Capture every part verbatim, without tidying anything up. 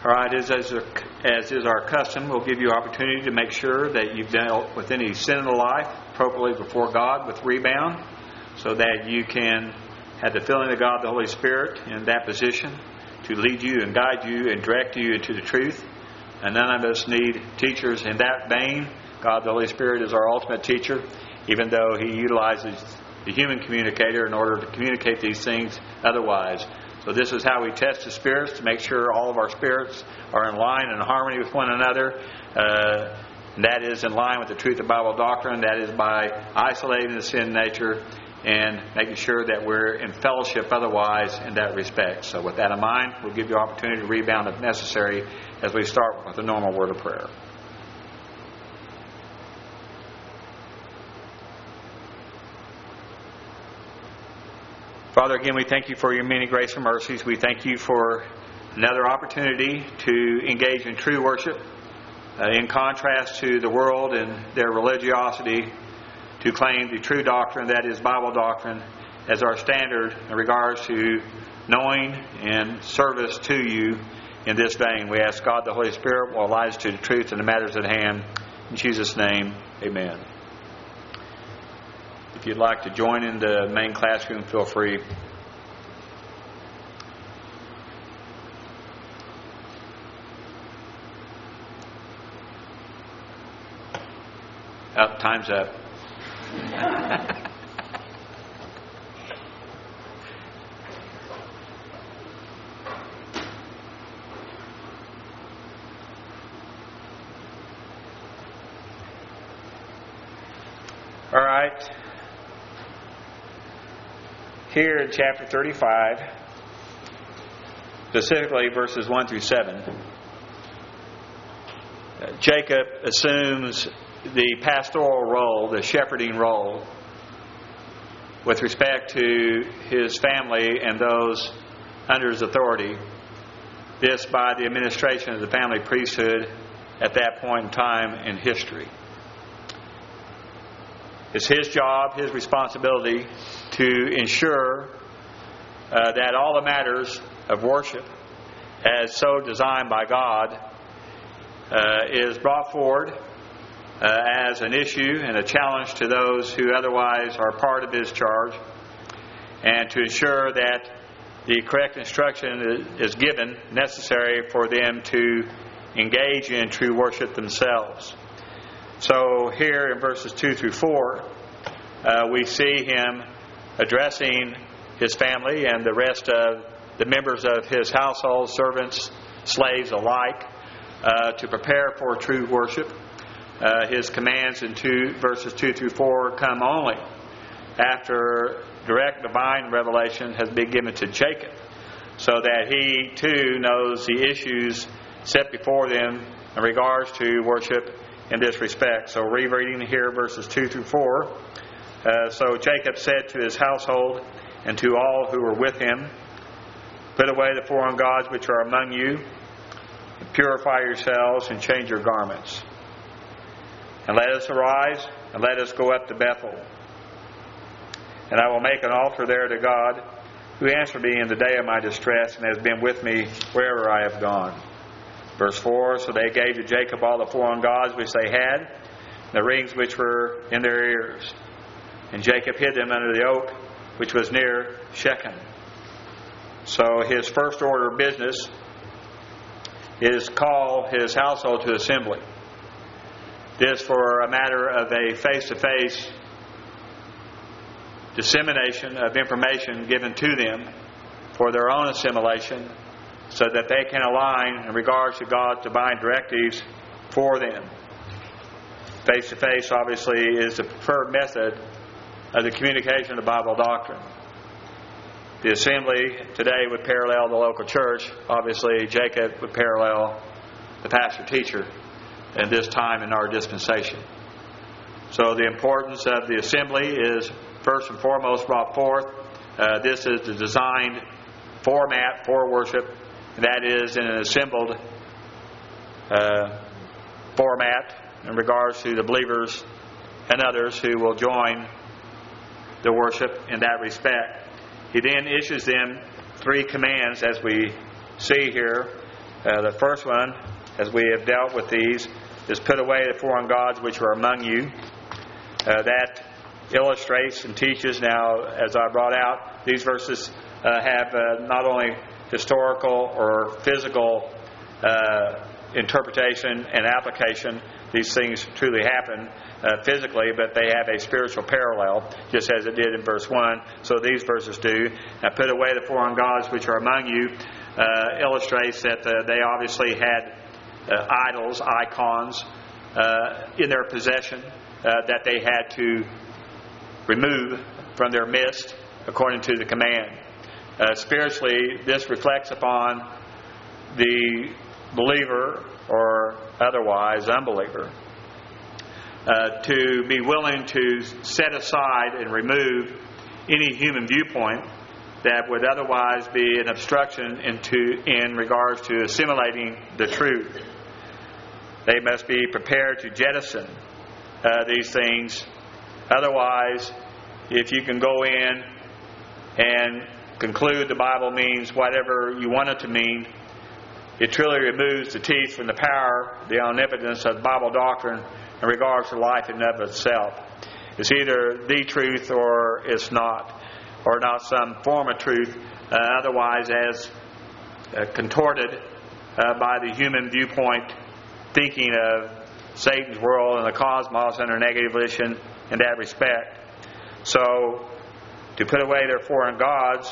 All right, as, as, as is our custom, we'll give you opportunity to make sure that you've dealt with any sin in the life appropriately before God with rebound, so that you can have the filling of God, the Holy Spirit, in that position to lead you and guide you and direct you into the truth. And none of us need teachers in that vein. God, the Holy Spirit, is our ultimate teacher, even though He utilizes the human communicator in order to communicate these things otherwise. So this is how we test the spirits, to make sure all of our spirits are in line and harmony with one another. Uh, and that is in line with the truth of Bible doctrine. That is by isolating the sin nature and making sure that we're in fellowship otherwise in that respect. So with that in mind, we'll give you opportunity to rebound if necessary as we start with a normal word of prayer. Father, again, we thank you for your many grace and mercies. We thank you for another opportunity to engage in true worship, uh, in contrast to the world and their religiosity, to claim the true doctrine, that is Bible doctrine, as our standard in regards to knowing and service to you in this vein. We ask God the Holy Spirit will align us to the truth and the matters at hand. In Jesus' name, amen. If you'd like to join in the main classroom, feel free. Oh, time's up. All right. Here in chapter thirty-five, specifically verses one through seven, Jacob assumes the pastoral role, the shepherding role, with respect to his family and those under his authority. This by the administration of the family priesthood at that point in time in history. It's his job, his responsibility to ensure uh, that all the matters of worship, as so designed by God, uh, is brought forward uh, as an issue and a challenge to those who otherwise are part of his charge, and to ensure that the correct instruction is given necessary for them to engage in true worship themselves. So here in verses two through four, uh, we see him addressing his family and the rest of the members of his household, servants, slaves alike, uh, to prepare for true worship. Uh, his commands in two, verses two through four come only after direct divine revelation has been given to Jacob, so that he too knows the issues set before them in regards to worship in this respect. So rereading here verses two through four. Uh, so Jacob said to his household and to all who were with him, "Put away the foreign gods which are among you, and purify yourselves and change your garments. And let us arise and let us go up to Bethel. And I will make an altar there to God, who answered me in the day of my distress and has been with me wherever I have gone." Verse four, so they gave to Jacob all the foreign gods which they had, and the rings which were in their ears. And Jacob hid them under the oak which was near Shechem. So his first order of business is call his household to assembly. This for a matter of a face-to-face dissemination of information given to them for their own assimilation, so that they can align in regards to God's divine directives for them. Face-to-face, obviously, is the preferred method of the communication of Bible doctrine. The assembly today would parallel the local church. Obviously, Jacob would parallel the pastor-teacher in this time in our dispensation. So the importance of the assembly is first and foremost brought forth. Uh, this is the designed format for worship. That is in an assembled uh, format in regards to the believers and others who will join the worship in that respect. He then issues them three commands, as we see here. Uh, the first one, as we have dealt with these, is put away the foreign gods which are among you. Uh, that illustrates and teaches. Now, as I brought out, these verses uh, have uh, not only historical or physical uh, interpretation and application. These things truly happen uh, physically, but they have a spiritual parallel, just as it did in verse one. So these verses do. Now, put away the foreign gods which are among you uh, illustrates that uh, they obviously had uh, idols, icons uh, in their possession uh, that they had to remove from their midst according to the command. Uh, spiritually, this reflects upon the believer or otherwise unbeliever uh, to be willing to set aside and remove any human viewpoint that would otherwise be an obstruction into in regards to assimilating the truth. They must be prepared to jettison uh, these things. Otherwise, if you can go in and conclude the Bible means whatever you want it to mean, it truly removes the teeth from the power, the omnipotence of Bible doctrine in regards to life in and of itself. It's either the truth or it's not, or not some form of truth, uh, otherwise as uh, contorted uh, by the human viewpoint, thinking of Satan's world and the cosmos under negative volition in that respect. So, to put away their foreign gods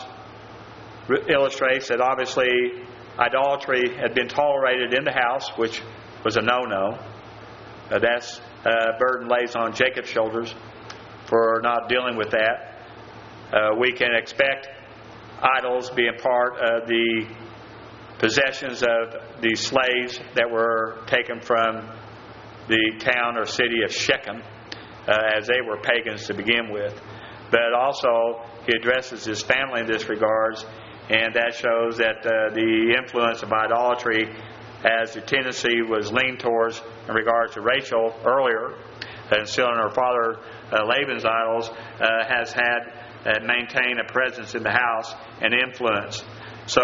illustrates that obviously idolatry had been tolerated in the house, which was a no-no. Uh, that's uh, burden lays on Jacob's shoulders for not dealing with that. Uh, we can expect idols being part of the possessions of the slaves that were taken from the town or city of Shechem, uh, as they were pagans to begin with. But also, he addresses his family in this regards, and that shows that uh, the influence of idolatry, as the tendency was leaned towards in regards to Rachel earlier, and still in her father uh, Laban's idols, uh, has had uh, maintained a presence in the house and influence. So,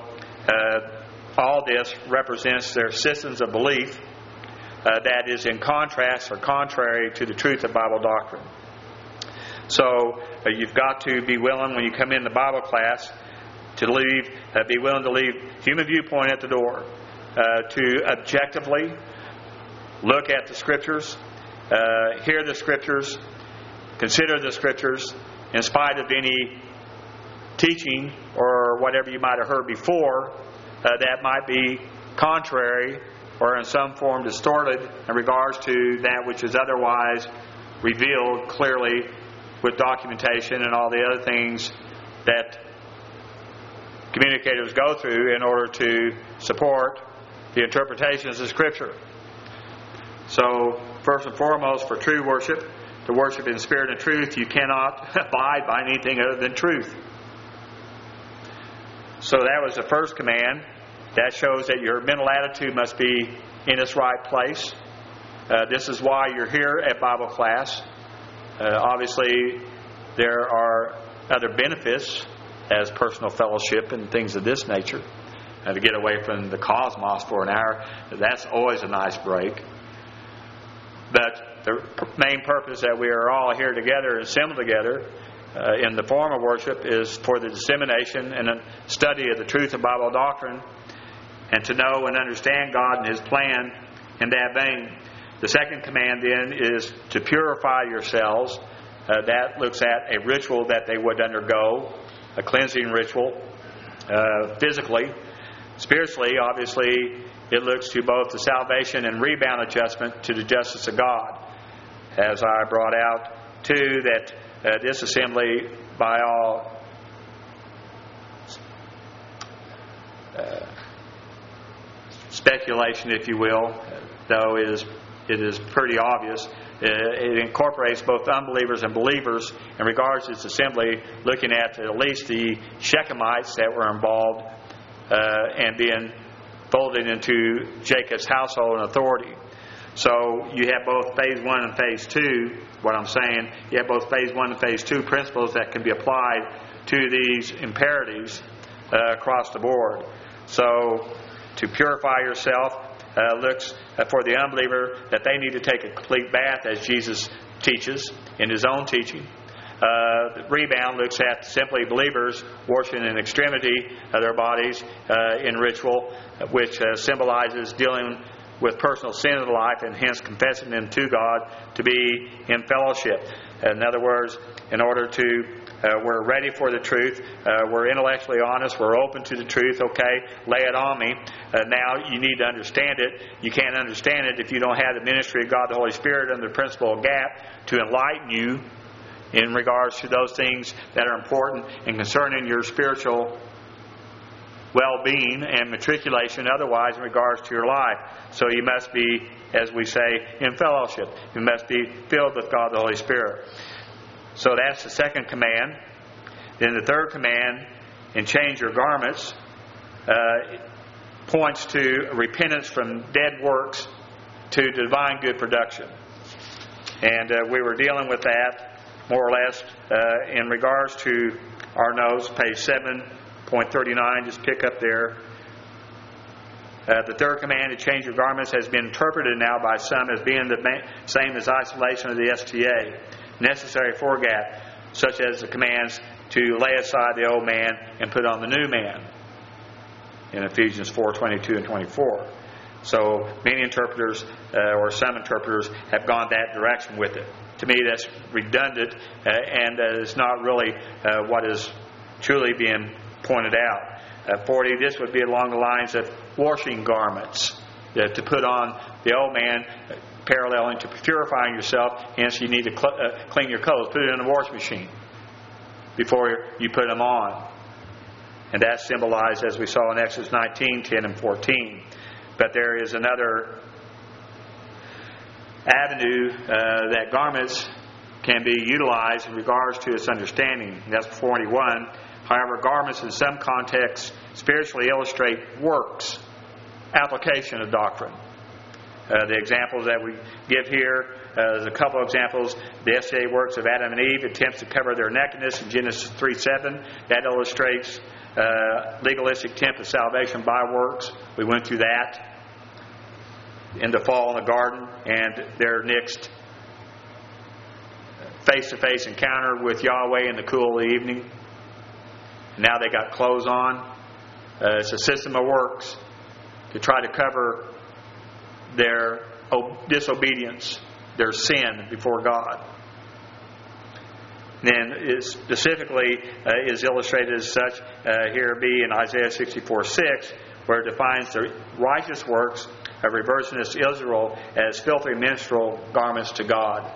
uh, all this represents their systems of belief uh, that is in contrast or contrary to the truth of Bible doctrine. So, uh, you've got to be willing when you come in the Bible class to leave, uh, be willing to leave human viewpoint at the door, uh, to objectively look at the Scriptures, uh, hear the Scriptures, consider the Scriptures, in spite of any teaching or whatever you might have heard before uh, that might be contrary or in some form distorted in regards to that which is otherwise revealed clearly with documentation and all the other things that communicators go through in order to support the interpretations of Scripture. So, first and foremost, for true worship, to worship in spirit and truth, you cannot abide by anything other than truth. So that was the first command. That shows that your mental attitude must be in its right place. Uh, this is why you're here at Bible class. Uh, obviously, there are other benefits as personal fellowship and things of this nature. Uh, to get away from the cosmos for an hour, that's always a nice break. But the main purpose that we are all here together, assembled together uh, in the form of worship, is for the dissemination and study of the truth of Bible doctrine, and to know and understand God and His plan in that vein. The second command then is to purify yourselves. Uh, that looks at a ritual that they would undergo, a cleansing ritual, uh, physically. Spiritually, obviously, it looks to both the salvation and rebound adjustment to the justice of God. As I brought out, too, that uh, this assembly, by all uh, speculation, if you will, though it is, it is pretty obvious, uh, it incorporates both unbelievers and believers in regards to its assembly, looking at at least the Shechemites that were involved uh, and being folded into Jacob's household and authority. So you have both phase one and phase two. What I'm saying, you have both phase one and phase two principles that can be applied to these imperatives uh, across the board. So to purify yourself uh, looks for the unbeliever that they need to take a complete bath, as Jesus teaches in His own teaching. Uh, rebound looks at simply believers washing an extremity of their bodies uh, in ritual, which uh, symbolizes dealing with personal sin of life and hence confessing them to God to be in fellowship. In other words, in order to, uh, we're ready for the truth, uh, we're intellectually honest, we're open to the truth, okay, lay it on me. Uh, now you need to understand it. You can't understand it if you don't have the ministry of God the Holy Spirit under the principle of gap to enlighten you in regards to those things that are important and concerning your spiritual well-being and matriculation otherwise in regards to your life. So you must be, as we say, in fellowship. You must be filled with God the Holy Spirit. So that's the second command. Then the third command, and change your garments, uh, points to repentance from dead works to divine good production. And uh, we were dealing with that more or less uh, in regards to our notes, page seven point thirty-nine, just pick up there. Uh, the third command to change your garments has been interpreted now by some as being the same as isolation of the S T A, necessary for gap, such as the commands to lay aside the old man and put on the new man in Ephesians four twenty-two and twenty-four. So many interpreters, uh, or some interpreters, have gone that direction with it. To me, that's redundant, uh, and uh, it's not really uh, what is truly being pointed out. Uh, forty, this would be along the lines of washing garments, uh, to put on the old man, uh, paralleling to purifying yourself. Hence, you need to cl- uh, clean your clothes, put it in the wash machine before you put them on. And that's symbolized, as we saw in Exodus nineteen, ten and fourteen. But there is another avenue uh, that garments can be utilized in regards to its understanding. That's forty-one. However, garments in some contexts spiritually illustrate works, application of doctrine. Uh, the examples that we give here, uh, there's a couple of examples. The S T A works of Adam and Eve attempts to cover their nakedness in Genesis three seven. That illustrates uh, legalistic attempt of salvation by works. We went through that in the fall in the garden, and their next face-to-face encounter with Yahweh in the cool of the evening. Now they got clothes on. Uh, it's a system of works to try to cover their disobedience, their sin before God. Then it specifically uh, is illustrated as such uh, here be in Isaiah sixty-four six, where it defines the righteous works of reversionist Israel as filthy menstrual garments to God.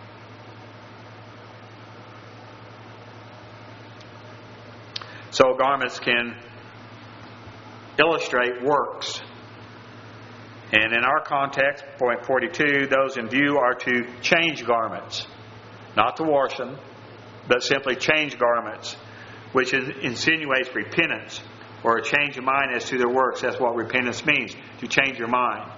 So garments can illustrate works. And in our context, point forty-two, those in view are to change garments. Not to wash them, but simply change garments, which insinuates repentance or a change of mind as to their works. That's what repentance means, to change your mind.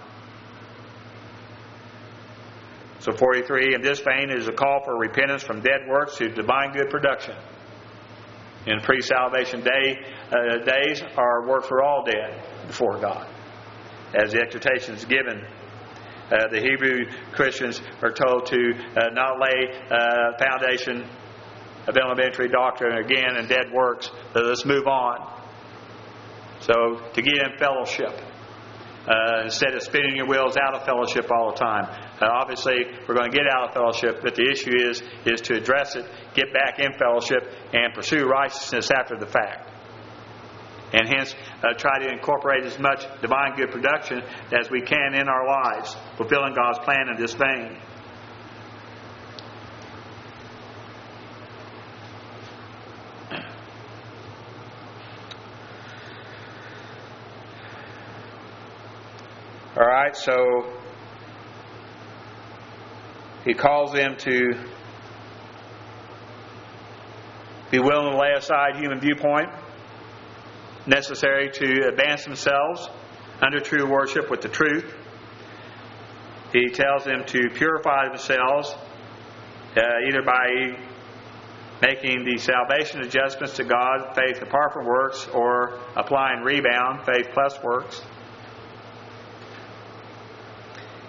So forty-three, in this vein, is a call for repentance from dead works to divine good production. In pre-salvation day uh, days, our works were all dead before God, as the exhortation is given. Uh, the Hebrew Christians are told to uh, not lay uh, foundation of elementary doctrine again in dead works. So let's move on. So to get in fellowship, uh, instead of spinning your wheels out of fellowship all the time. Uh, obviously, we're going to get out of fellowship, but the issue is is to address it, get back in fellowship, and pursue righteousness after the fact. And hence, uh, try to incorporate as much divine good production as we can in our lives, fulfilling God's plan in this vein. All right, so he calls them to be willing to lay aside human viewpoint, necessary to advance themselves under true worship with the truth. He tells them to purify themselves uh, either by making the salvation adjustments to God, faith apart from works, or applying rebound, faith plus works.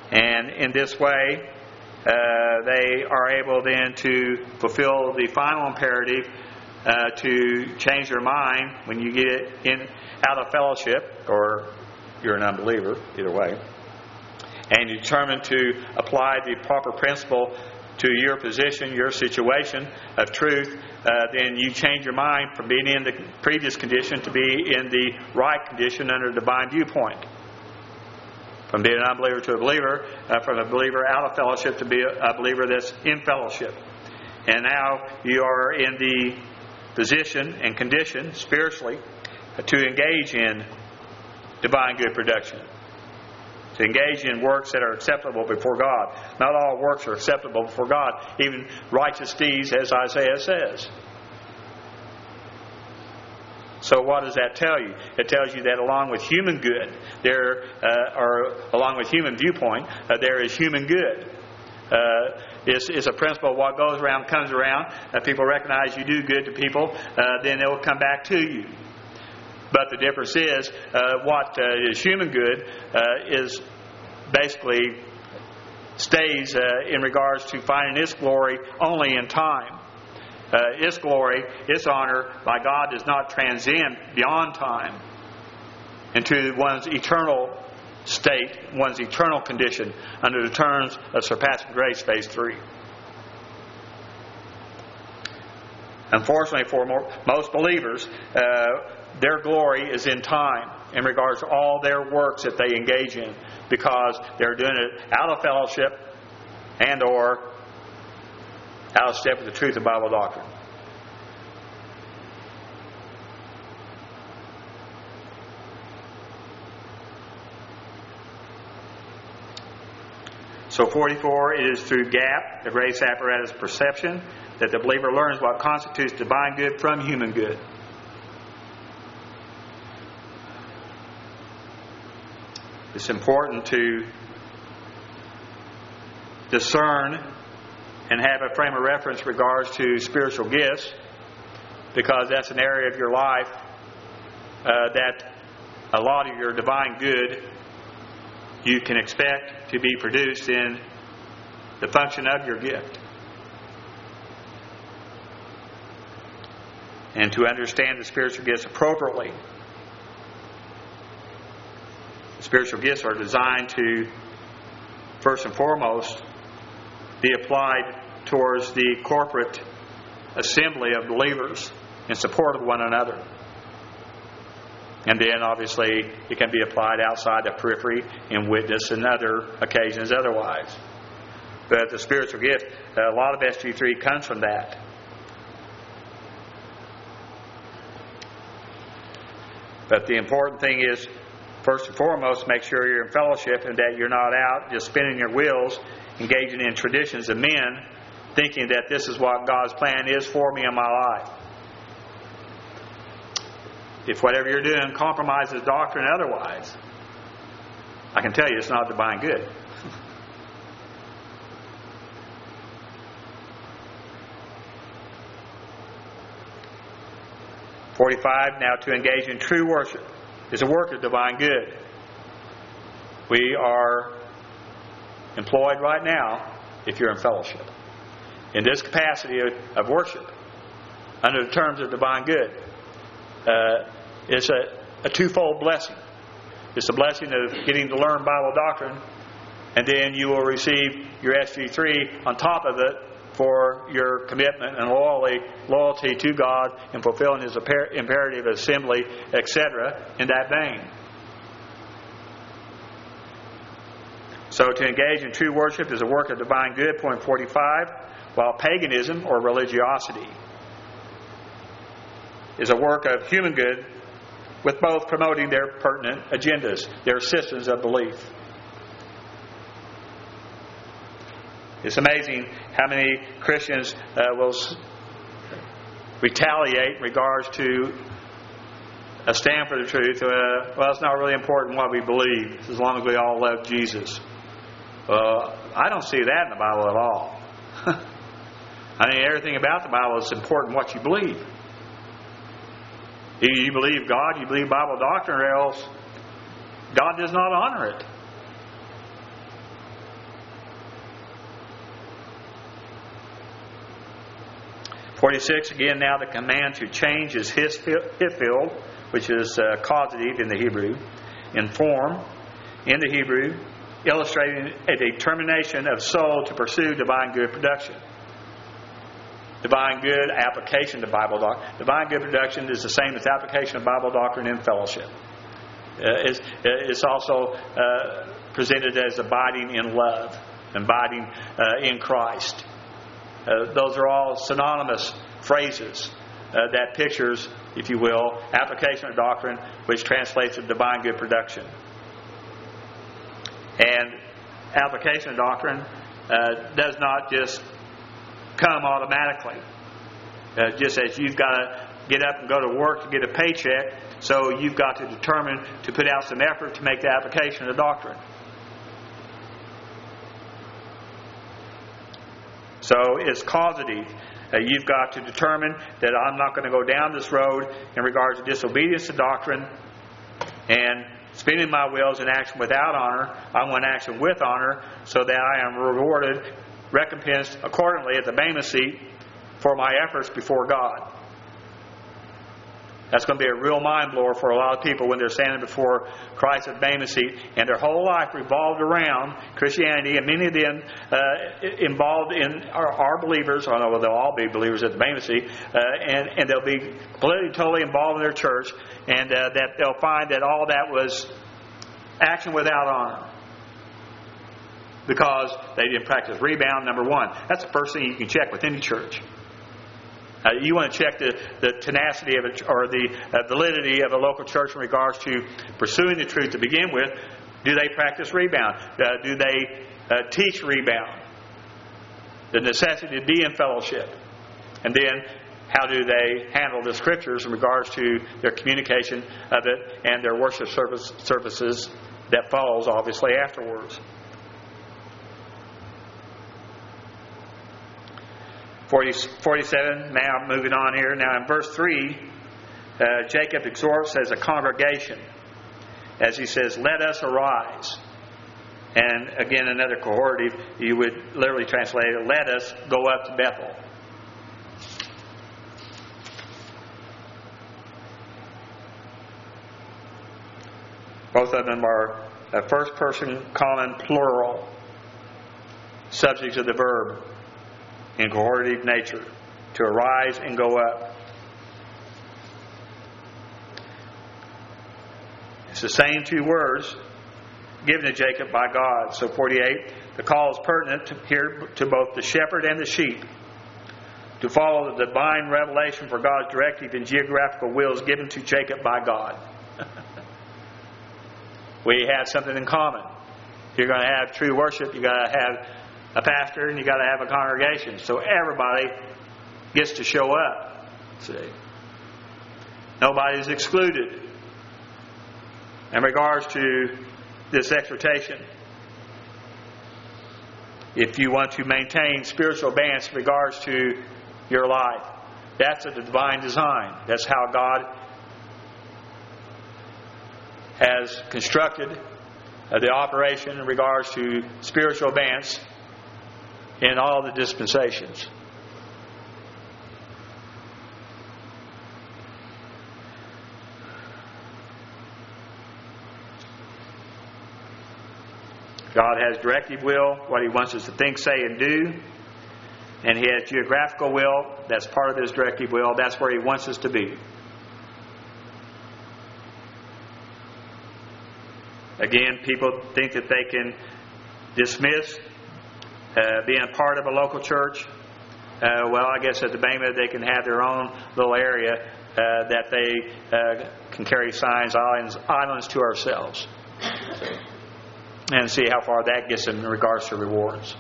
And in this way, uh, they are able then to fulfill the final imperative uh, to change their mind when you get it in out of fellowship, or you're an unbeliever, either way, and you determine to apply the proper principle to your position, your situation of truth, uh, then you change your mind from being in the previous condition to be in the right condition under a divine viewpoint. From being an unbeliever to a believer, uh, from a believer out of fellowship to be a, a believer that's in fellowship. And now you are in the position and condition, spiritually, uh, to engage in divine good production. To engage in works that are acceptable before God. Not all works are acceptable before God, even righteous deeds, as Isaiah says. So what does that tell you? It tells you that along with human good, there, uh, or along with human viewpoint, uh, there is human good. Uh, it's, it's a principle of what goes around comes around. Uh, people recognize you do good to people, uh, then it will come back to you. But the difference is, uh, what uh, is human good uh, is basically stays uh, in regards to finding its glory only in time. Uh, its glory, its honor by God does not transcend beyond time into one's eternal state, one's eternal condition under the terms of surpassing grace, phase three. Unfortunately, for more, most believers, uh, their glory is in time in regards to all their works that they engage in, because they're doing it out of fellowship and or out of step with the truth of Bible doctrine. So forty-four, it is through gap, the grace apparatus perception, that the believer learns what constitutes divine good from human good. It's important to discern and have a frame of reference in regards to spiritual gifts, because that's an area of your life uh, that a lot of your divine good you can expect to be produced in the function of your gift. And to understand the spiritual gifts appropriately. The spiritual gifts are designed to, first and foremost, be applied towards the corporate assembly of believers in support of one another. And then, obviously, it can be applied outside the periphery in witness and other occasions otherwise. But the spiritual gift, a lot of S G three comes from that. But the important thing is, first and foremost, make sure you're in fellowship and that you're not out just spinning your wheels, engaging in traditions of men, thinking that this is what God's plan is for me in my life. If whatever you're doing compromises doctrine otherwise, I can tell you it's not divine good. forty-five, now to engage in true worship is a work of divine good. We are employed right now, if you're in fellowship, in this capacity of, of worship, under the terms of divine good. Uh, it's a, a twofold blessing. It's a blessing of getting to learn Bible doctrine, and then you will receive your S G three on top of it for your commitment and loyalty, loyalty to God and fulfilling His imperative assembly, et cetera, in that vein. So to engage in true worship is a work of divine good, point forty-five, while paganism or religiosity is a work of human good, with both promoting their pertinent agendas, their systems of belief. It's amazing how many Christians uh, will retaliate in regards to a stand for the truth. Uh, well, it's not really important what we believe, as long as we all love Jesus. Uh, I don't see that in the Bible at all. I mean, everything about the Bible is important what you believe. Either you believe God, you believe Bible doctrine, or else God does not honor it. forty-six, again, now the command to change is hifil, which is uh, causative in the Hebrew, in form, in the Hebrew, illustrating a determination of soul to pursue divine good production. Divine good application to Bible doctrine. Divine good production is the same as application of Bible doctrine in fellowship. Uh, it's, it's also uh, presented as abiding in love, abiding uh, in Christ. Uh, those are all synonymous phrases uh, that pictures, if you will, application of doctrine, which translates to divine good production. And application of doctrine uh, does not just come automatically. Uh, just as you've got to get up and go to work to get a paycheck, so you've got to determine to put out some effort to make the application of doctrine. So it's causative. Uh, you've got to determine that I'm not going to go down this road in regards to disobedience to doctrine and spinning my wheels in action without honor. I want action with honor so that I am rewarded, recompensed accordingly at the Bema seat for my efforts before God. That's going to be a real mind blower for a lot of people when they're standing before Christ at the Bema seat, and their whole life revolved around Christianity, and many of them uh, involved in are, are believers. I don't know, they'll all be believers at the Bema seat, uh, and and they'll be completely, totally involved in their church, and uh, that they'll find that all that was action without honor. Because they didn't practice rebound, number one. That's the first thing you can check with any church. Uh, you want to check the, the tenacity of it, or the uh, validity of a local church in regards to pursuing the truth to begin with. Do they practice rebound? Uh, do they uh, teach rebound? The necessity to be in fellowship. And then, how do they handle the Scriptures in regards to their communication of it and their worship service, services that follows, obviously, afterwards. forty, forty-seven, now moving on here. Now in verse three, uh, Jacob exhorts as a congregation, as he says, let us arise. And again, another cohortative, you would literally translate it, let us go up to Bethel. Both of them are a first person common plural subjects of the verb in cohortative nature, to arise and go up. It's the same two words given to Jacob by God. So forty-eight, the call is pertinent to, here to both the shepherd and the sheep to follow the divine revelation for God's directive and geographical wills given to Jacob by God. We have something in common. If you're going to have true worship, you've got to have a pastor, and you got to have a congregation. So everybody gets to show up. See, nobody's excluded in regards to this exhortation. If you want to maintain spiritual balance in regards to your life, that's a divine design. That's how God has constructed uh, the operation in regards to spiritual balance in all the dispensations. God has directive will, what He wants us to think, say, and do. And He has geographical will. That's part of His directive will. That's where He wants us to be. Again, people think that they can dismiss Uh, being a part of a local church. Uh, well, I guess at the Bema they can have their own little area uh, that they uh, can carry signs, islands, islands to ourselves, and see how far that gets in regards to rewards.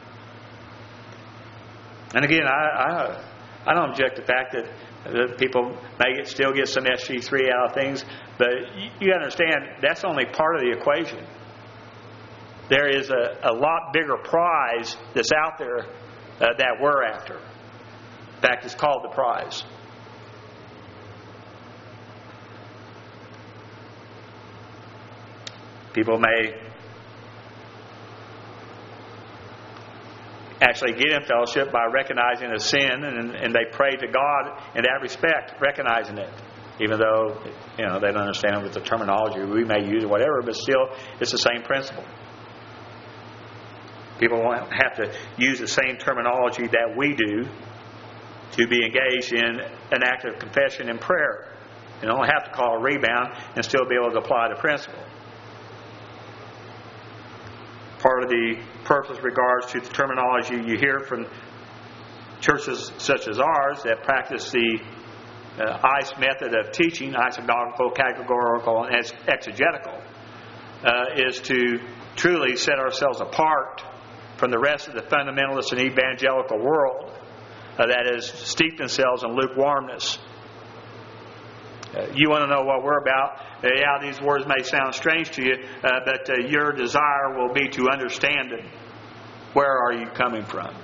And again, I I, I don't object to the fact that, that people may get, still get some S G three out of things, but you, you understand that's only part of the equation. There is a, a lot bigger prize that's out there uh, that we're after. In fact, it's called the prize. People may actually get in fellowship by recognizing a sin, and, and they pray to God in that respect, recognizing it. Even though, you know, they don't understand it with the terminology we may use or whatever, but still, it's the same principle. People won't have to use the same terminology that we do to be engaged in an act of confession and prayer. You don't have to call a rebound and still be able to apply the principle. Part of the purpose regards to the terminology you hear from churches such as ours that practice the uh, I C E method of teaching, isagogical, categorical, and exegetical, uh, is to truly set ourselves apart from the rest of the fundamentalist and evangelical world uh, that has steeped themselves in lukewarmness. Uh, you want to know what we're about? Uh, yeah, these words may sound strange to you, uh, but uh, your desire will be to understand it. Where are you coming from?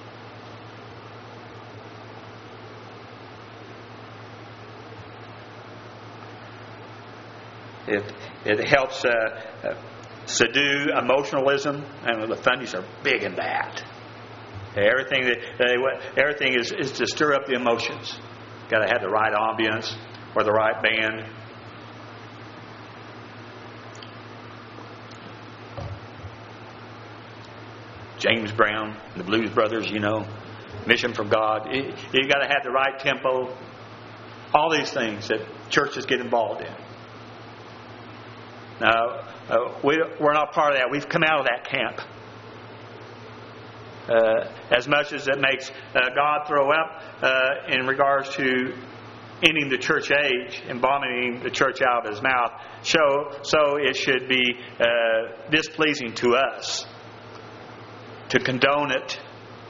It, it helps uh, uh, subdue emotionalism, and the Fundies are big in that. Everything that they, everything is, is to stir up the emotions. Got to have the right ambience or the right band. James Brown, the Blues Brothers, you know, Mission from God. You, you got to have the right tempo. All these things that churches get involved in. Now, uh, we, we're not part of that. We've come out of that camp. Uh, as much as it makes uh, God throw up uh, in regards to ending the church age and vomiting the church out of His mouth, so, so it should be uh, displeasing to us to condone it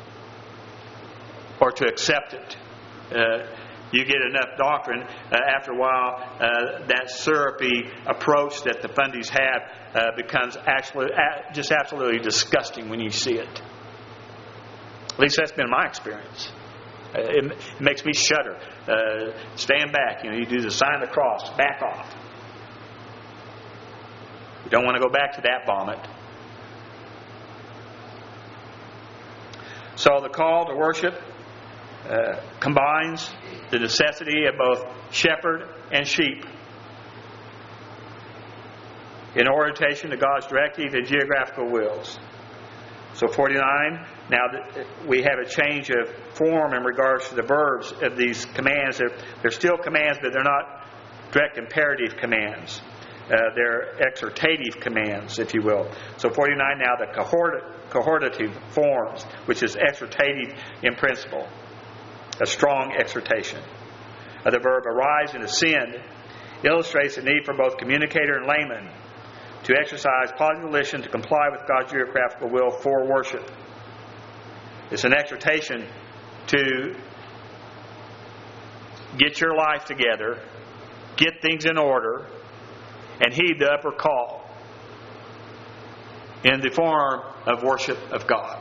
or to accept it. Uh, You get enough doctrine, uh, after a while, uh, that syrupy approach that the Fundies have uh, becomes actually, uh, just absolutely disgusting when you see it. At least that's been my experience. Uh, it, it makes me shudder. Uh, stand back. You know, you do the sign of the cross. Back off. You don't want to go back to that vomit. So the call to worship Uh, combines the necessity of both shepherd and sheep in orientation to God's directive and geographical wills. So forty-nine, now that we have a change of form in regards to the verbs of these commands. They're, they're still commands, but they're not direct imperative commands. Uh, they're exhortative commands, if you will. So forty-nine now, the cohort, cohortative forms, which is exhortative in principle. A strong exhortation. Uh, the verb arise and ascend illustrates the need for both communicator and layman to exercise positive volition to comply with God's geographical will for worship. It's an exhortation to get your life together, get things in order, and heed the upper call in the form of worship of God.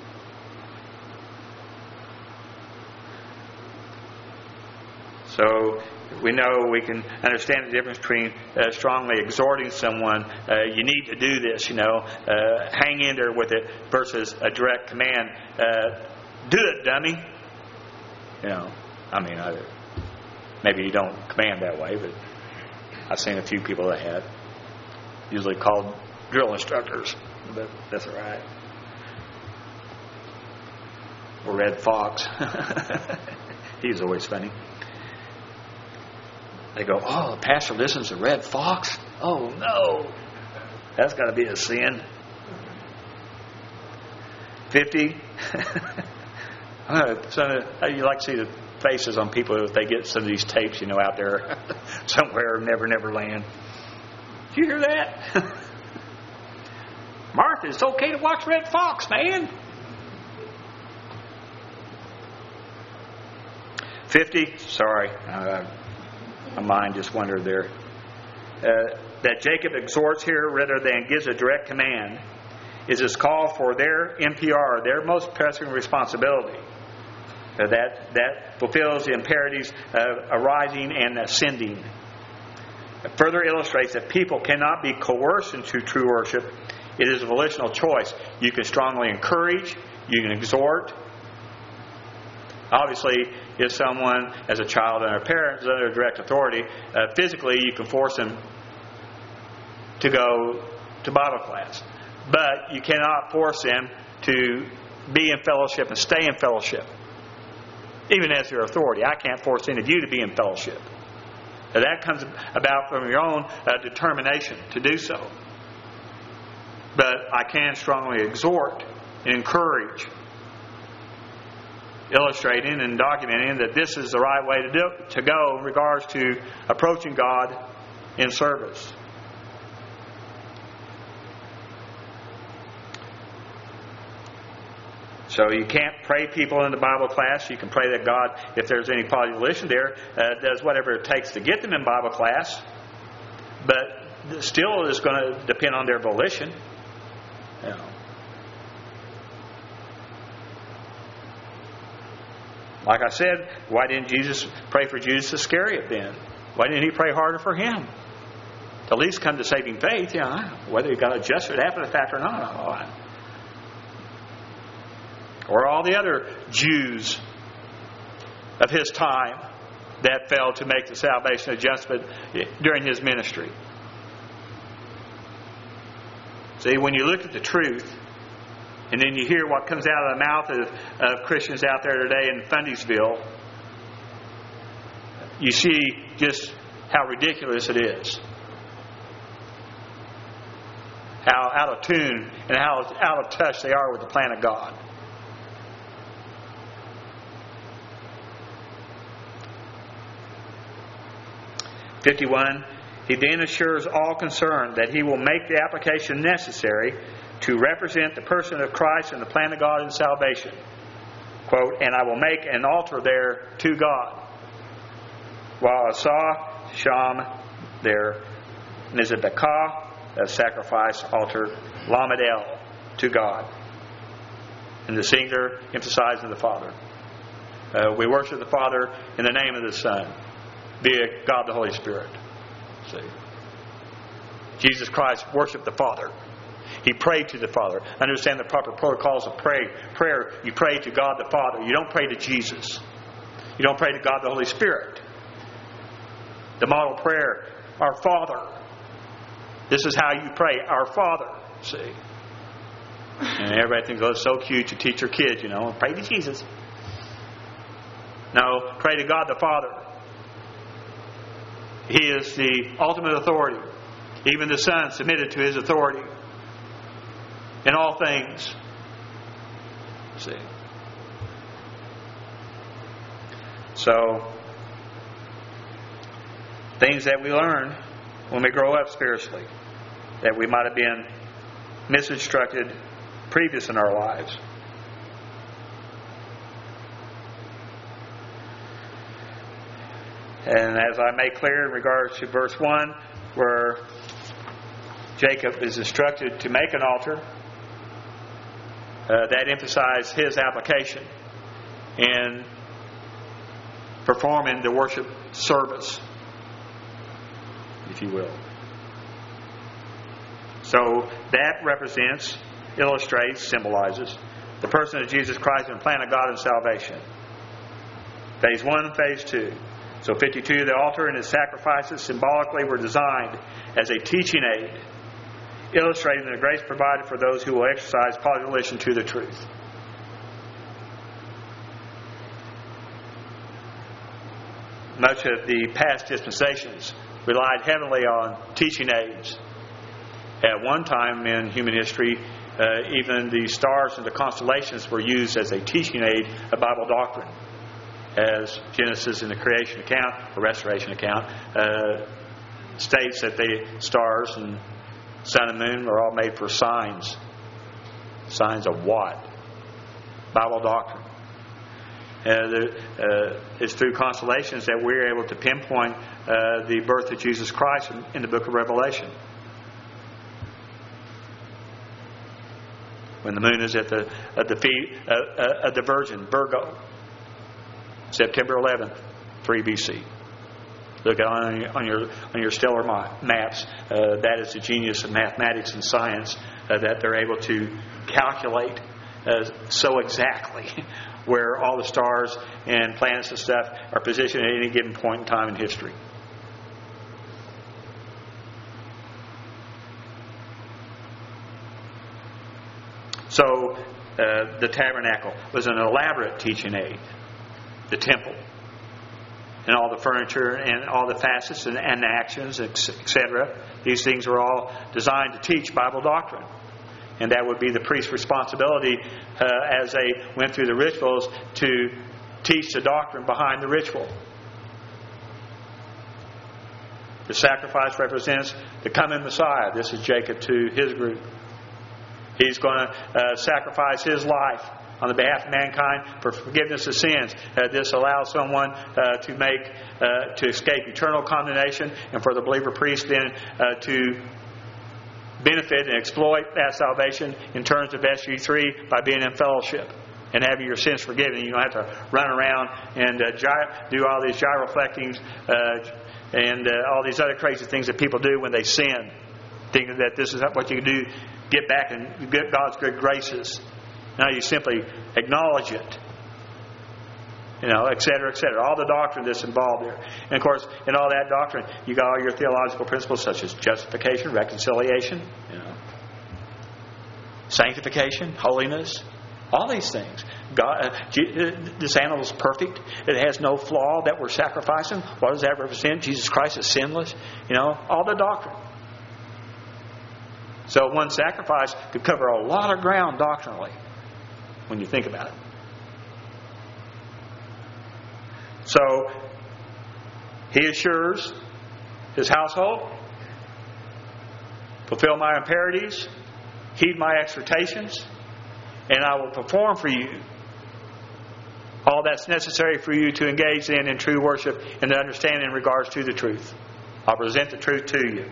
So we know we can understand the difference between uh, strongly exhorting someone, uh, you need to do this, you know, uh, hang in there with it, versus a direct command, uh, do it, dummy. You know, I mean, I, maybe you don't command that way, but I've seen a few people that have. Usually called drill instructors, but that's all right. Or Red Fox. He's always funny. They go, oh, the pastor listens to Red Fox? Oh, no. That's got to be a sin. fifty. So, you like to see the faces on people if they get some of these tapes, you know, out there somewhere, Never Never Land. Did you hear that? Martha, it's okay to watch Red Fox, man. fifty. Sorry. Uh, My mind just wandered there. Uh, that Jacob exhorts here rather than gives a direct command is his call for their N P R, their most pressing responsibility. Uh, that, that fulfills the imperatives of arising and ascending. It further illustrates that people cannot be coerced into true worship. It is a volitional choice. You can strongly encourage, You can exhort. Obviously, if someone, as a child and a parent, is under direct authority, uh, physically you can force them to go to Bible class. But you cannot force them to be in fellowship and stay in fellowship. Even as your authority. I can't force any of you to be in fellowship. Now, that comes about from your own uh, determination to do so. But I can strongly exhort and encourage, illustrating and documenting that this is the right way to do to go in regards to approaching God in service. So you can't pray people in the Bible class. You can pray that God, if there's any volition there, uh, does whatever it takes to get them in Bible class. But still is going to depend on their volition. You know. Like I said, why didn't Jesus pray for Judas Iscariot then? Why didn't he pray harder for him? To at least come to saving faith. Yeah, whether he got adjusted after the fact or not. Oh, or all the other Jews of his time that failed to make the salvation adjustment during his ministry. See, when you look at the truth, and then you hear what comes out of the mouth of, of Christians out there today in Fundiesville, you see just how ridiculous it is. How out of tune and how out of touch they are with the plan of God. fifty-one, he then assures all concerned that he will make the application necessary to represent the person of Christ and the plan of God in salvation. Quote, and I will make an altar there to God. While Asah, Sham, there, Mizabekah, a sacrifice altar, Lamed El, to God. And the singular emphasizing the Father. Uh, we worship the Father in the name of the Son, be it God the Holy Spirit. See, Jesus Christ worshiped the Father. He prayed to the Father. Understand the proper protocols of pray, prayer. You pray to God the Father. You don't pray to Jesus. You don't pray to God the Holy Spirit. The model prayer, our Father. This is how you pray, our Father. See, and everybody thinks, oh, it's so cute. You teach your kids, you know, pray to Jesus. No, pray to God the Father. He is the ultimate authority. Even the Son submitted to His authority in all things. See. So, things that we learn when we grow up spiritually, that we might have been misinstructed previous in our lives. And as I made clear in regards to verse one, where Jacob is instructed to make an altar, uh, that emphasized his application in performing the worship service, if you will. So that represents, illustrates, symbolizes the person of Jesus Christ and the plan of God in salvation. Phase one and phase two. So fifty-two, the altar and its sacrifices symbolically were designed as a teaching aid, illustrating the grace provided for those who will exercise positive relation to the truth. Much of the past dispensations relied heavily on teaching aids. At one time in human history, uh, even the stars and the constellations were used as a teaching aid of Bible doctrine. As Genesis in the creation account, or restoration account, uh, states that the stars and sun and moon are all made for signs. Signs of what? Bible doctrine. Uh, the, uh, it's through constellations that we're able to pinpoint uh, the birth of Jesus Christ in, in the book of Revelation. When the moon is at the at the feet uh, uh, of the Virgin, Virgo. September eleventh, three B C. Look on your on your, on your stellar maps. Uh, that is the genius of mathematics and science, uh, that they're able to calculate uh, so exactly where all the stars and planets and stuff are positioned at any given point in time in history. So, uh, the tabernacle was an elaborate teaching aid. The temple, and all the furniture, and all the facets and, and actions, et cetera. These things are all designed to teach Bible doctrine. And that would be the priest's responsibility uh, as they went through the rituals to teach the doctrine behind the ritual. The sacrifice represents the coming Messiah. This is Jacob to his group. He's going to uh, sacrifice his life on the behalf of mankind for forgiveness of sins. Uh, this allows someone uh, to make uh, to escape eternal condemnation, and for the believer priest then uh, to benefit and exploit that salvation in terms of S G three by being in fellowship and having your sins forgiven. You don't have to run around and uh, gy- do all these gyroflectings uh, and uh, all these other crazy things that people do when they sin, thinking that this is what you can do, get back and get God's good graces. Now you simply acknowledge it, you know, et cetera, et cetera. All the doctrine that's involved there. And of course, in all that doctrine, you got all your theological principles such as justification, reconciliation, you know, sanctification, holiness, all these things. God, uh, this animal is perfect. It has no flaw that we're sacrificing. What does that represent? Jesus Christ is sinless. You know, all the doctrine. So one sacrifice could cover a lot of ground doctrinally when you think about it. So he assures his household, fulfill my imperatives, heed my exhortations, and I will perform for you all that's necessary for you to engage in in true worship and to understand in regards to the truth. I'll present the truth to you.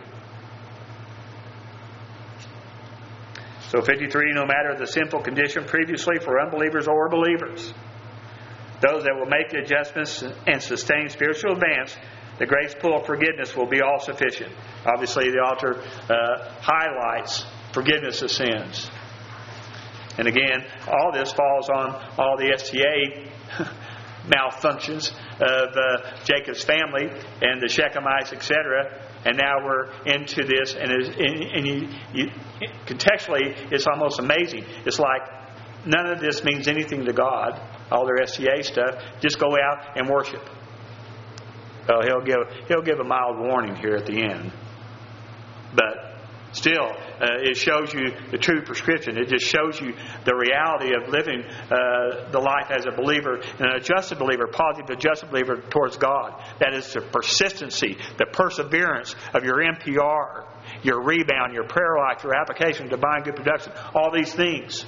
So fifty-three, no matter the sinful condition previously for unbelievers or believers, those that will make the adjustments and sustain spiritual advance, the grace pool of forgiveness will be all sufficient. Obviously, the altar uh, highlights forgiveness of sins. And again, all this falls on all the S T A malfunctions of uh, Jacob's family and the Shechemites, et cetera. And now we're into this, and, and, and you, you, contextually, it's almost amazing. It's like none of this means anything to God. All their S T A stuff. Just go out and worship. Well, he'll give he'll give a mild warning here at the end, but still, uh, it shows you the true prescription. It just shows you the reality of living uh, the life as a believer, and an adjusted believer, positive adjusted believer towards God. That is the persistency, the perseverance of your M P R, your rebound, your prayer life, your application of divine good production. All these things.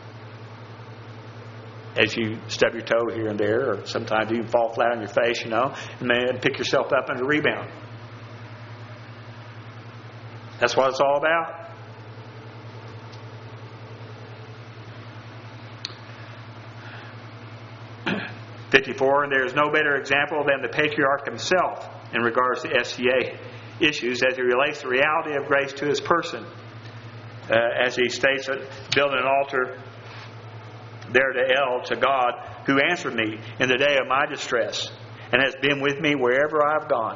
As you stub your toe here and there, or sometimes you can fall flat on your face, you know, and then pick yourself up and rebound. That's what it's all about. fifty-four, and there is no better example than the patriarch himself in regards to S T A issues as he relates the reality of grace to his person. Uh, as he states, building an altar there to El, to God, who answered me in the day of my distress and has been with me wherever I've gone.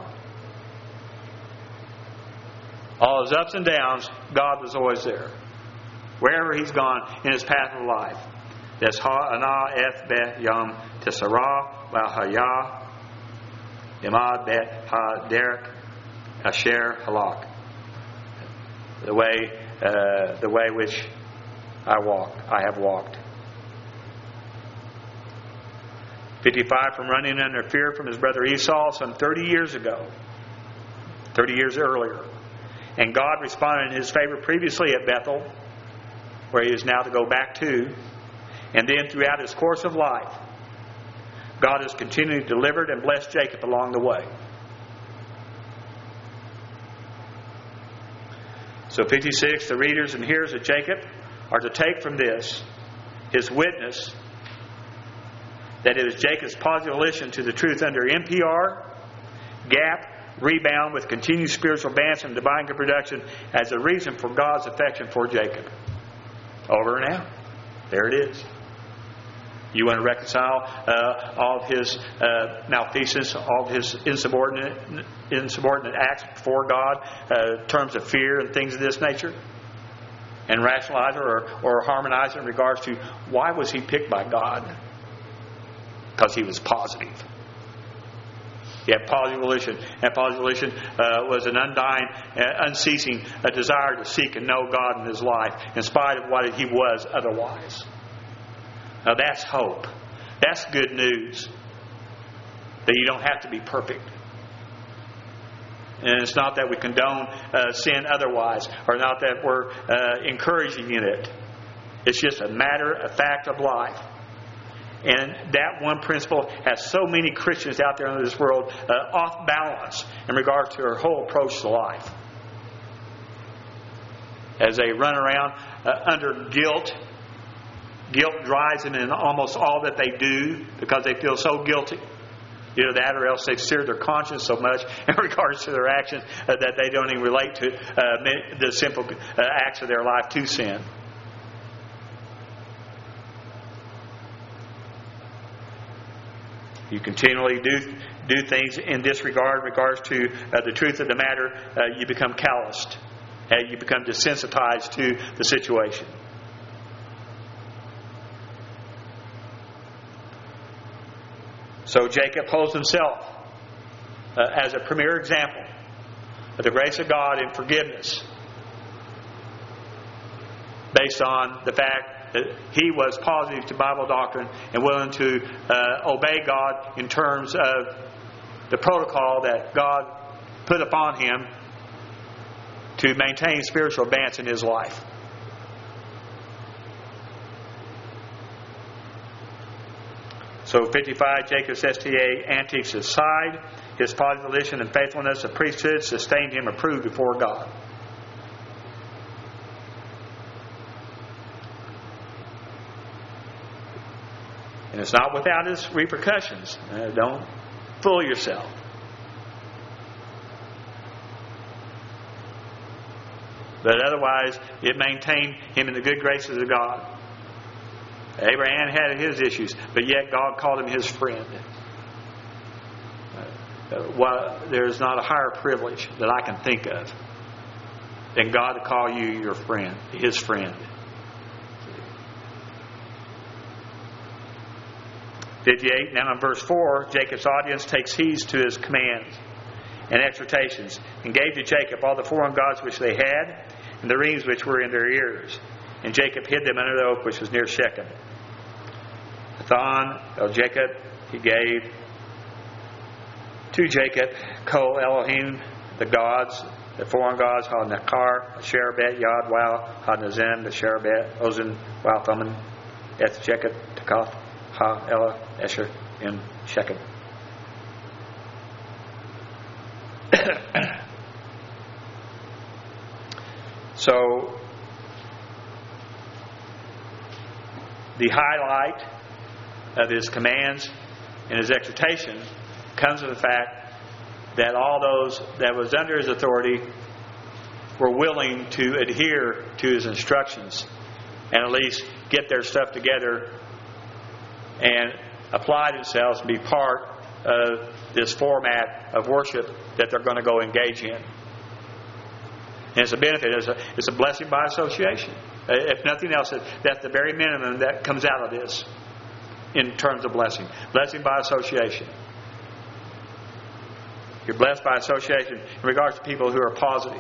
All his ups and downs, God was always there. Wherever he's gone in his path of life. That's ha'ana eth bet yom tesarah v'haya imad bet ha-derek asher halak. The way, uh, the way which I walk, I have walked. fifty-five, from running under fear from his brother Esau some thirty years ago. thirty years earlier. And God responded in his favor previously at Bethel, where he is now to go back to. And then throughout his course of life, God has continually delivered and blessed Jacob along the way. So fifty-six, the readers and hearers of Jacob are to take from this his witness that it was Jacob's positive relation to the truth under M P R, gap, rebound with continued spiritual advance and divine good production as a reason for God's affection for Jacob. Over and out. There it is. You want to reconcile uh, all of his uh, malfeasance, all of his insubordinate, insubordinate acts before God, uh, terms of fear and things of this nature, and rationalize it or, or harmonize it in regards to why was he picked by God? Because he was positive. He had positive volition. And positive volition uh, was an undying, uh, unceasing uh, desire to seek and know God in his life, in spite of what he was otherwise. Now that's hope. That's good news. That you don't have to be perfect. And it's not that we condone uh, sin otherwise, or not that we're uh, encouraging in it. It's just a matter of fact of life. And that one principle has so many Christians out there in this world uh, off balance in regards to their whole approach to life. As they run around uh, under guilt, guilt drives them in almost all that they do because they feel so guilty. Either that or else they've seared their conscience so much in regards to their actions uh, that they don't even relate to uh, the simple uh, acts of their life to sin. You continually do do things in this regard, in regards to uh, the truth of the matter, uh, you become calloused. Uh, you become desensitized to the situation. So Jacob holds himself uh, as a premier example of the grace of God in forgiveness, based on the fact that he was positive to Bible doctrine and willing to uh, obey God in terms of the protocol that God put upon him to maintain spiritual advance in his life. So fifty-five, Jacob's S T A antics aside, his positive volition and faithfulness of priesthood sustained him approved before God. And it's not without its repercussions. Uh, don't fool yourself. But otherwise, it maintained him in the good graces of God. Abraham had his issues, but yet God called him his friend. Uh, well, there's not a higher privilege that I can think of than God to call you your friend, his friend. fifty-eight, now in verse four, Jacob's audience takes heed to his commands and exhortations, and gave to Jacob all the foreign gods which they had, and the rings which were in their ears. And Jacob hid them under the oak which was near Shechem. The thorn of Jacob he gave to Jacob, Kol Elohim, the gods, the foreign gods, Ha Nakar, Sherebet, Yad, Wow, Ha Nazim, the Sherebet, Ozen, Wow, Thummim, Eth Jacob, Takath, Ha Ella, Esher, in Shechem. So, the highlight of his commands and his exhortation comes to the fact that all those that was under his authority were willing to adhere to his instructions and at least get their stuff together and apply themselves and be part of this format of worship that they're going to go engage in. And it's a benefit. It's a, it's a blessing by association. If nothing else, that's the very minimum that comes out of this in terms of blessing. Blessing by association. You're blessed by association in regards to people who are positive.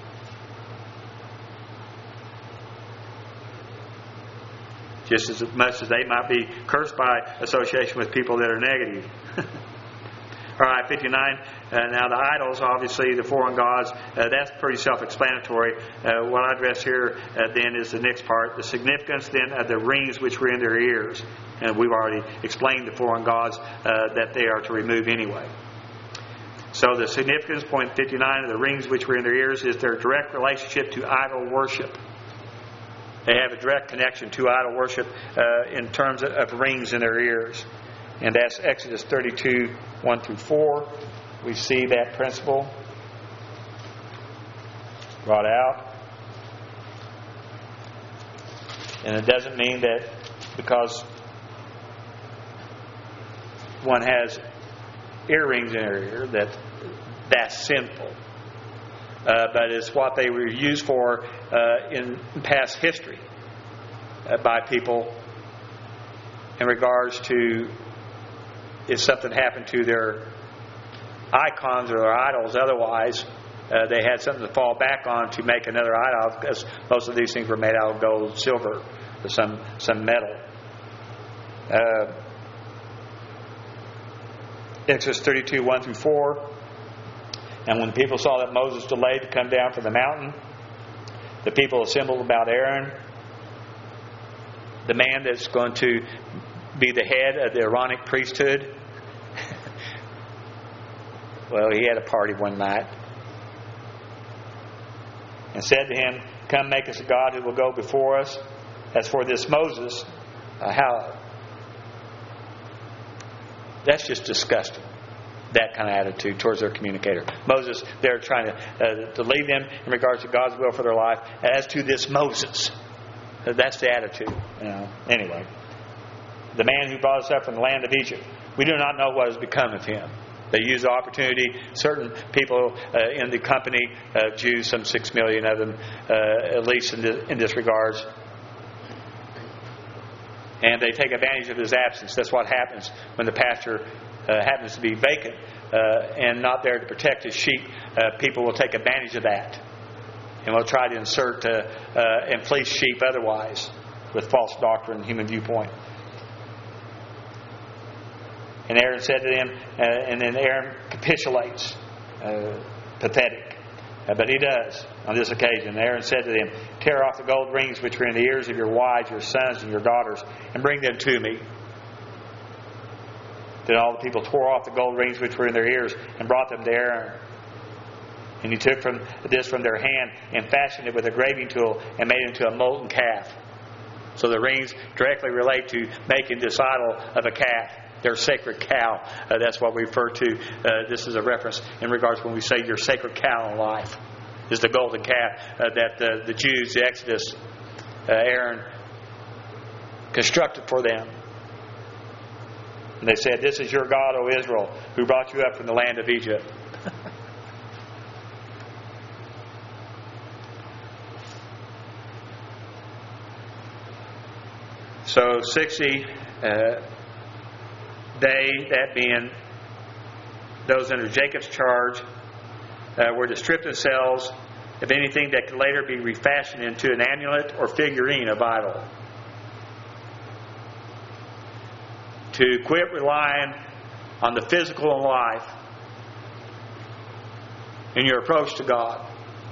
Just as much as they might be cursed by association with people that are negative. All right, fifty-nine. Uh, now the idols, obviously, the foreign gods, uh, that's pretty self-explanatory. Uh, what I address here uh, then is the next part. The significance then of the rings which were in their ears. And we've already explained the foreign gods uh, that they are to remove anyway. So the significance, point fifty-nine, of the rings which were in their ears is their direct relationship to idol worship. They have a direct connection to idol worship uh, in terms of, of rings in their ears. And that's Exodus thirty-two, one through four. We see that principle brought out. And it doesn't mean that because one has earrings in their ear that that's sinful. Uh, but it's what they were used for uh, in past history uh, by people in regards to if something happened to their icons or their idols. Otherwise, uh, they had something to fall back on to make another idol, because most of these things were made out of gold, silver, or some some metal. Uh, Exodus thirty-two, one through four. And when the people saw that Moses delayed to come down from the mountain, the people assembled about Aaron, the man that's going to be the head of the Aaronic priesthood. Well, he had a party one night. And said to him, "Come, make us a god who will go before us. As for this Moses," uh, how... That's just disgusting. That kind of attitude towards their communicator. Moses, they're trying to, uh, to lead them in regards to God's will for their life. As to this Moses. Uh, that's the attitude. You know. Anyway. The man who brought us up from the land of Egypt. We do not know what has become of him. They used the opportunity. Certain people uh, in the company of uh, Jews, some six million of them, uh, at least in this, in this regards. And they take advantage of his absence. That's what happens when the pastor uh, happens to be vacant uh, and not there to protect his sheep. Uh, people will take advantage of that. And will try to insert uh, uh, and fleece sheep otherwise with false doctrine and human viewpoint. And Aaron said to them, uh, and then Aaron capitulates. Uh, pathetic. Uh, but he does on this occasion. Aaron said to them, "Tear off the gold rings which are in the ears of your wives, your sons, and your daughters, and bring them to me." Then all the people tore off the gold rings which were in their ears and brought them to Aaron. And he took from this from their hand and fashioned it with a graving tool and made it into a molten calf. So the rings directly relate to making this idol of a calf. Their sacred cow. Uh, that's what we refer to. Uh, this is a reference in regards when we say your sacred cow in life. Is the golden calf uh, that the, the Jews, the Exodus, uh, Aaron constructed for them. And they said, "This is your God, O Israel, who brought you up from the land of Egypt." So sixty... Uh, They, that being those under Jacob's charge, uh, were to strip themselves of anything that could later be refashioned into an amulet or figurine of idol. To quit relying on the physical in life in your approach to God.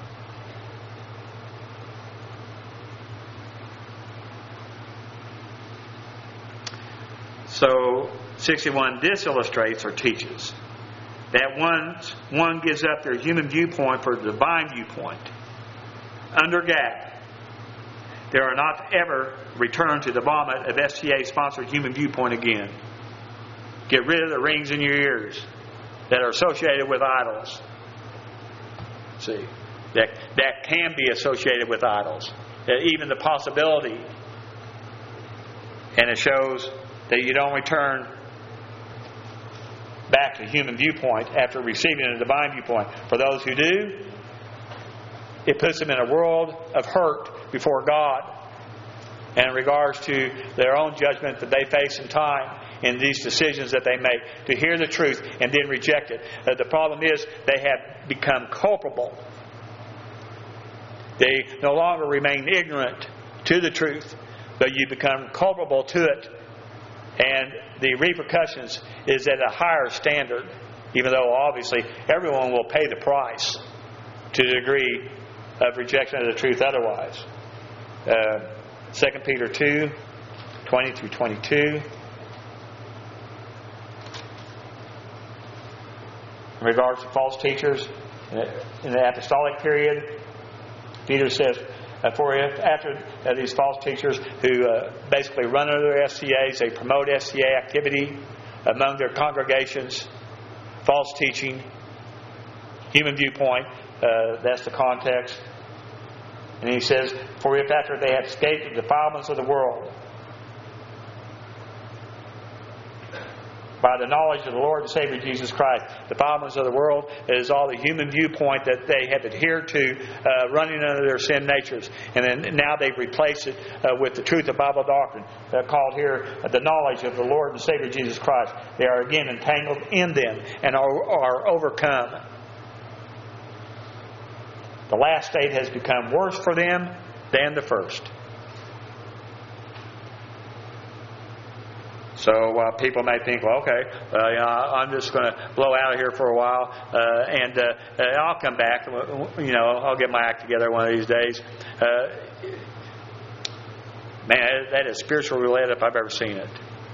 So, sixty-one, this illustrates or teaches that once one gives up their human viewpoint for the divine viewpoint, under G A P, they are not to ever return to the vomit of S T A-sponsored human viewpoint again. Get rid of the rings in your ears that are associated with idols. See, that, that can be associated with idols. Even the possibility. And it shows that you don't return back to human viewpoint after receiving a divine viewpoint. For those who do, it puts them in a world of hurt before God and in regards to their own judgment that they face in time in these decisions that they make to hear the truth and then reject it. Uh, the problem is they have become culpable. They no longer remain ignorant to the truth, but you become culpable to it. And the repercussions is at a higher standard, even though obviously everyone will pay the price to the degree of rejection of the truth otherwise. Uh, Second Peter two, twenty through twenty-two. In regards to false teachers, in the apostolic period, Peter says, Uh, for if after uh, these false teachers who uh, basically run under their S T As, they promote S T A activity among their congregations, false teaching, human viewpoint, uh, that's the context. And he says, for if after they have escaped the defilements of the world, by the knowledge of the Lord and Savior Jesus Christ. The defilements of the world is all the human viewpoint that they have adhered to, uh, running under their sin natures. And then now they've replaced it uh, with the truth of Bible doctrine, uh, called here uh, the knowledge of the Lord and Savior Jesus Christ. They are again entangled in them and are, are overcome. The last state has become worse for them than the first. So uh, people may think, well, okay, uh, you know, I'm just going to blow out of here for a while, uh, and uh, I'll come back. You know, I'll get my act together one of these days. Uh, man, that is spiritual roulette if I've ever seen it.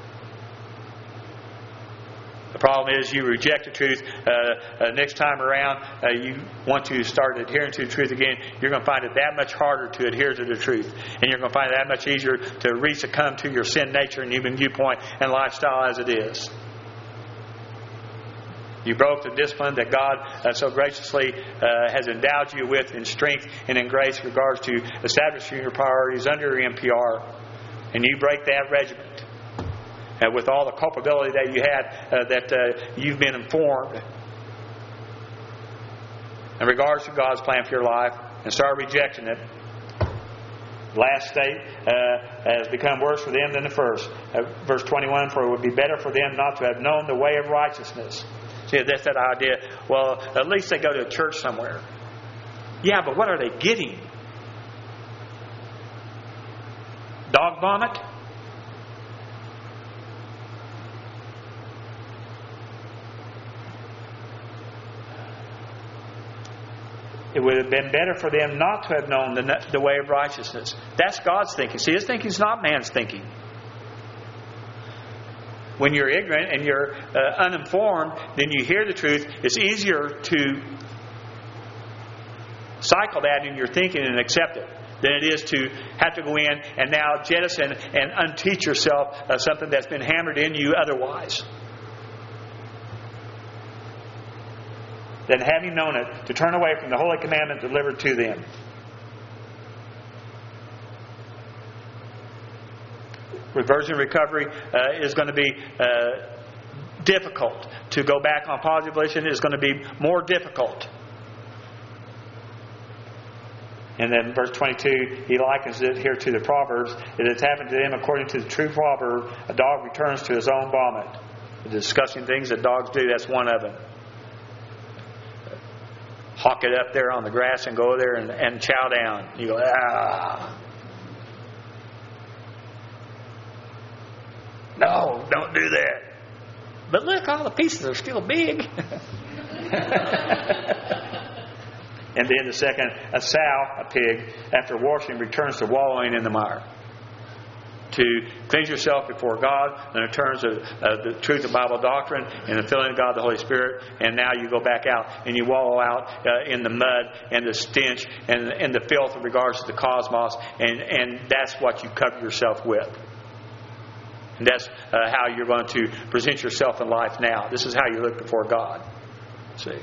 The problem is you reject the truth. Uh, uh, next time around, uh, you want to start adhering to the truth again, you're going to find it that much harder to adhere to the truth. And you're going to find it that much easier to re-succumb to your sin nature and human viewpoint and lifestyle as it is. You broke the discipline that God uh, so graciously uh, has endowed you with in strength and in grace in regards to establishing your priorities under your M P R. And you break that regiment. Uh, with all the culpability that you had, uh, that uh, you've been informed in regards to God's plan for your life, and start rejecting it. Last state uh, has become worse for them than the first. Uh, verse twenty-one, for it would be better for them not to have known the way of righteousness. See, that's that idea. Well, at least they go to a church somewhere. Yeah, but what are they getting? Dog vomit? It would have been better for them not to have known the, the way of righteousness. That's God's thinking. See, His thinking is not man's thinking. When you're ignorant and you're uh, uninformed, then you hear the truth. It's easier to cycle that in your thinking and accept it than it is to have to go in and now jettison and unteach yourself uh, something that's been hammered in you otherwise. Than having known it, to turn away from the holy commandment delivered to them. Reversion recovery uh, is going to be uh, difficult. To go back on positive volition is going to be more difficult. And then verse twenty-two, he likens it here to the Proverbs. It has happened to them according to the true proverb, a dog returns to his own vomit. The disgusting things that dogs do, that's one of them. Hawk it up there on the grass and go there and, and chow down. You go, ah. No, don't do that. But look, all the pieces are still big. And then the second, a sow, a pig, after washing, returns to wallowing in the mire. To cleanse yourself before God in terms of uh, the truth of Bible doctrine and the filling of God the Holy Spirit, and now you go back out and you wallow out uh, in the mud and the stench and, and the filth in regards to the cosmos, and, and that's what you cover yourself with. And that's uh, how you're going to present yourself in life now. This is how you look before God. See?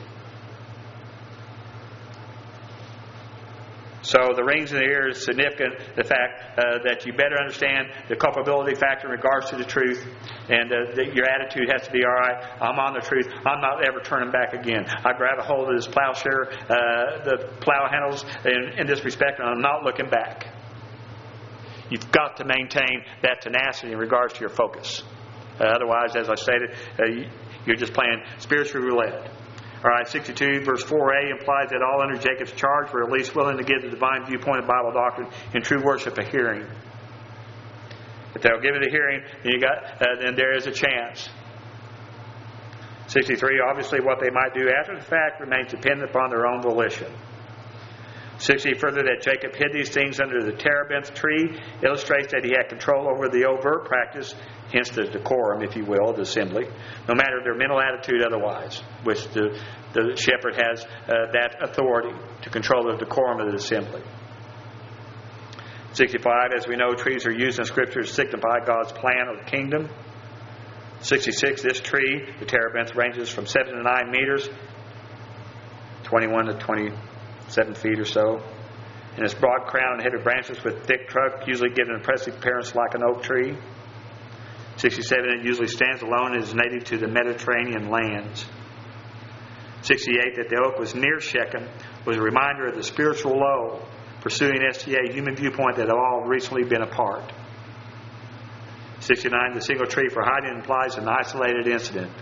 So the rings in the ear is significant. The fact uh, that you better understand the culpability factor in regards to the truth, and uh, that your attitude has to be, all right, I'm on the truth. I'm not ever turning back again. I grab a hold of this plowshare, uh, the plow handles in, in this respect, and I'm not looking back. You've got to maintain that tenacity in regards to your focus. Uh, otherwise, as I stated, uh, you're just playing spiritual roulette. All right, sixty-two, verse four a implies that all under Jacob's charge were at least willing to give the divine viewpoint of Bible doctrine and true worship a hearing. If they'll give it a hearing, then, you got, uh, then there is a chance. sixty-three, obviously what they might do after the fact remains dependent upon their own volition. sixty, further, that Jacob hid these things under the terebinth tree illustrates that he had control over the overt practice, hence the decorum, if you will, of the assembly, no matter their mental attitude otherwise, which the, the shepherd has uh, that authority to control the decorum of the assembly. sixty-five, as we know, trees are used in Scripture to signify God's plan of the kingdom. sixty-six, this tree, the terebinth, ranges from seven to nine meters, twenty-one to twenty-seven feet or so. and its broad crown and headed branches with thick trunk, usually give an impressive appearance like an oak tree. sixty-seven, it usually stands alone and is native to the Mediterranean lands. sixty-eight, that the oak was near Shechem was a reminder of the spiritual low, pursuing S T A human viewpoint that have all recently been apart. sixty-nine, the single tree for hiding implies an isolated incident.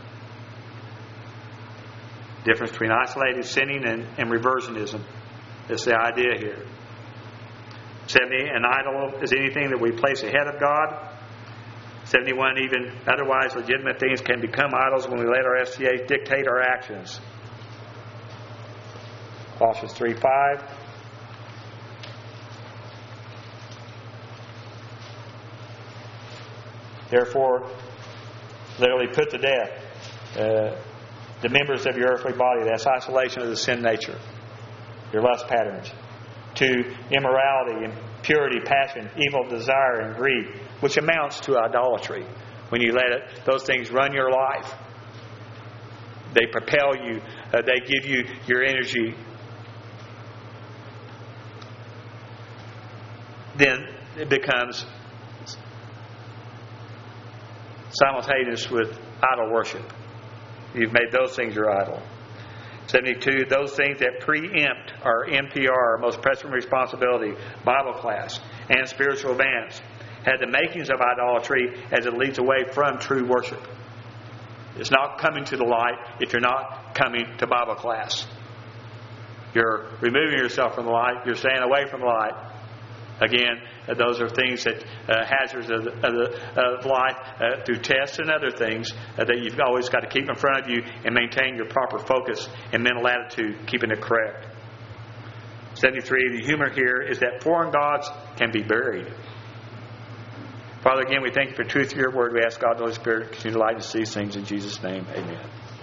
Difference between isolated sinning and, and reversionism is the idea here. seventy, an idol is anything that we place ahead of God. seventy-one, even otherwise legitimate things can become idols when we let our S T As dictate our actions. Colossians three five. Therefore, literally put to death uh, the members of your earthly body. That's isolation of the sin nature, your lust patterns, to immorality, impurity, passion, evil desire, and greed, which amounts to idolatry. When you let it, those things run your life, they propel you, uh, they give you your energy. Then it becomes simultaneous with idol worship. You've made those things your idol. seventy-two, those things that preempt our N P R, our most pressing responsibility, Bible class, and spiritual advance, had the makings of idolatry as it leads away from true worship. It's not coming to the light if you're not coming to Bible class. You're removing yourself from the light. You're staying away from the light. Again, those are things that uh, hazards of, of, of life uh, through tests and other things uh, that you've always got to keep in front of you and maintain your proper focus and mental attitude, keeping it correct. seventy-three, the humor here is that foreign gods can be buried. Father, again, we thank you for truth of your word. We ask God, the Holy Spirit, to continue to light us these things in Jesus' name. Amen.